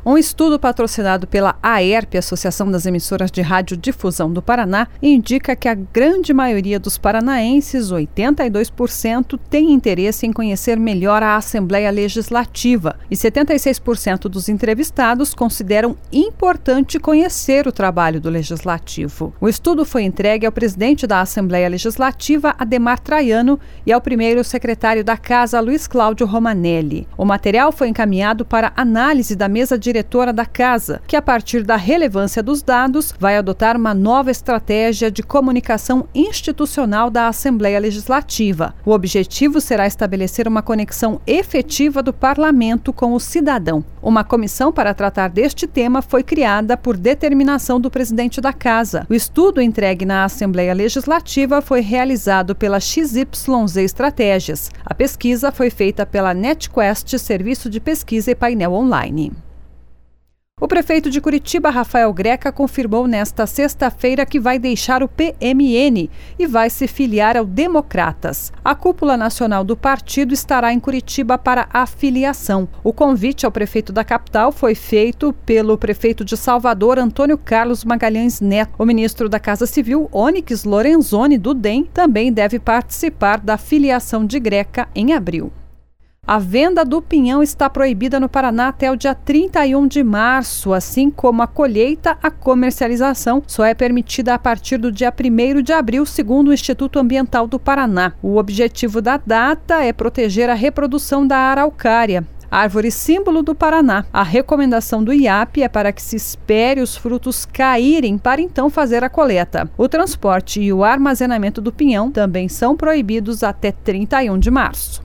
Um estudo patrocinado pela AERP, Associação das Emissoras de Radiodifusão do Paraná, indica que a grande maioria dos paranaenses, 82%, tem interesse em conhecer melhor a Assembleia Legislativa e 76% dos entrevistados consideram importante conhecer o trabalho do Legislativo. O estudo foi entregue ao presidente da Assembleia Legislativa, Ademar Traiano, e ao primeiro secretário da Casa, Luiz Cláudio Romanelli. O material foi encaminhado para análise da mesa diretora da Casa, que, a partir da relevância dos dados, vai adotar uma nova estratégia de comunicação institucional da Assembleia Legislativa. O objetivo será estabelecer uma conexão efetiva do parlamento com o cidadão. Uma comissão para tratar deste tema foi criada por determinação do presidente da Casa. O estudo entregue na Assembleia Legislativa foi realizado pela XYZ Estratégias. A pesquisa foi feita pela NetQuest, serviço de pesquisa e painel online. O prefeito de Curitiba, Rafael Greca, confirmou nesta sexta-feira que vai deixar o PMN e vai se filiar ao Democratas. A cúpula nacional do partido estará em Curitiba para a filiação. O convite ao prefeito da capital foi feito pelo prefeito de Salvador, Antônio Carlos Magalhães Neto. O ministro da Casa Civil, Onyx Lorenzoni, do DEM, também deve participar da filiação de Greca em abril. A venda do pinhão está proibida no Paraná até o dia 31 de março, assim como a colheita, a comercialização só é permitida a partir do dia 1º de abril, segundo o Instituto Ambiental do Paraná. O objetivo da data é proteger a reprodução da araucária, árvore símbolo do Paraná. A recomendação do IAP é para que se espere os frutos caírem para então fazer a coleta. O transporte e o armazenamento do pinhão também são proibidos até 31 de março.